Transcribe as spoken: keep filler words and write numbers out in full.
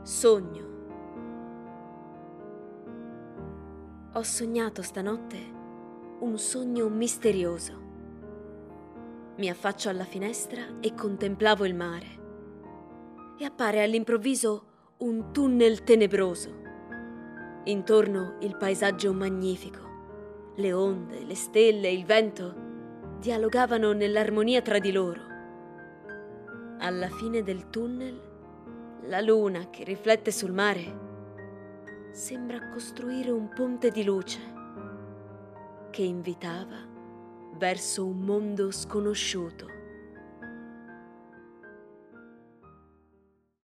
Sogno. Ho sognato stanotte un sogno misterioso. Mi affaccio alla finestra e contemplavo il mare. E appare all'improvviso un tunnel tenebroso. Intorno il paesaggio magnifico. Le onde, le stelle e il vento dialogavano nell'armonia tra di loro. Alla fine del tunnel, la luna che riflette sul mare sembra costruire un ponte di luce che invitava verso un mondo sconosciuto.